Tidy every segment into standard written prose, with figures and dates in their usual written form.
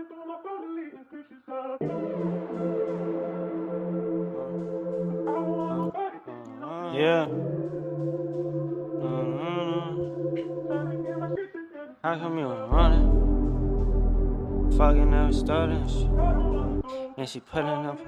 Yeah. How come you ain't running? Fucking never started. And she putting up.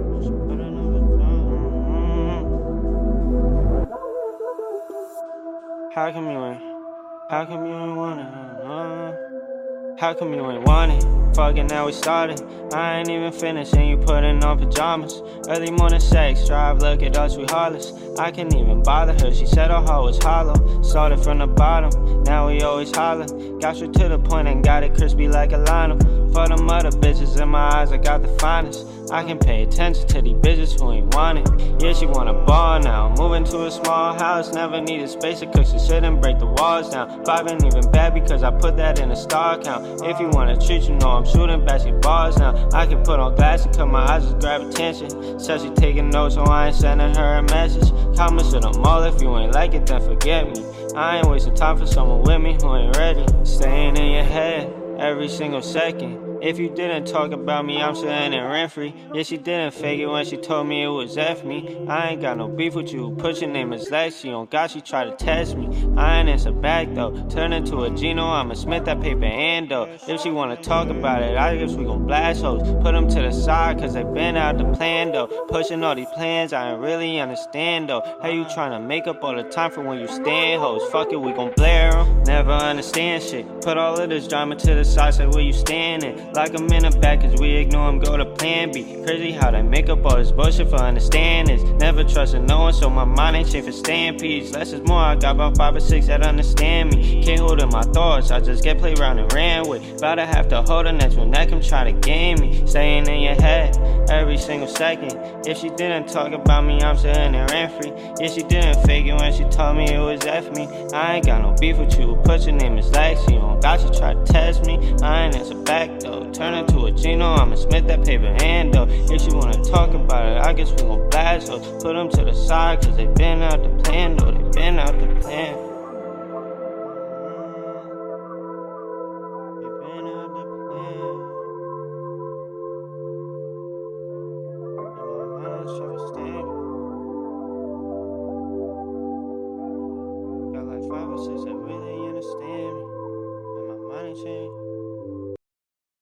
How come you ain't? How come you ain't want it? How come you ain't want it? Fucking now we started. I ain't even finished and you putting on pajamas. Early morning sex drive, look at us, we heartless. I can't even bother her, she said her heart was hollow. Started from the bottom, now we always holler. Got straight to the point and got it crispy like a Lionel. For them other bitches in my eyes, I got the finest. I can pay attention to these bitches who ain't want it. Yeah, she want a ball now. Moving to a small house, never needed space to cook some shit and break the walls down. Vibe ain't even bad because I put that in a star count. If you wanna treat, you know I'm shooting basketballs now. I can put on glasses, cause my eyes just grab attention. Said she taking notes, so I ain't sending her a message. Comments to them all, if you ain't like it, then forget me. I ain't wasting time for someone with me who ain't ready. Staying in your head every single second. If you didn't talk about me, I'm sitting in rent free. Yeah, she didn't fake it when she told me it was F me. I ain't got no beef with you. Put your name as Lex. She on God, she try to test me. I ain't answer back though. Turn into a Gino, I'ma Smith that paper and though. If she wanna talk about it, I guess we gon' blast hoes. Put them to the side, cause they been out the plan though. Pushing all these plans, I ain't really understand though. How you tryna make up all the time for when you stand hoes? Fuck it, we gon' blare them. Never understand shit. Put all of this drama to the side, say where you standing. Like I'm in the back cause we ignore him, go to plan B. Crazy how they make up all this bullshit for understandings. Never trusted no one, so my mind ain't changed for stampedes. Less is more, I got about 5 or 6 that understand me. Can't hold in my thoughts, I just get played around and ran with. About to have to hold her next one that can try to game me. Staying in your head every single second. If she didn't talk about me, I'm sitting there rent free. Yeah, she didn't fake it when she told me it was F me. I ain't got no beef with you, put your name as Lex. You don't got you try to test me. I ain't answer back though. Turn into a Gino, I'ma Smith that paper handle. If she wanna talk about it, I guess we gon' blast her. Put them to the side, cause they been out the plan, though, they been out the plan. They been out the plan. And my mind's trying to stand.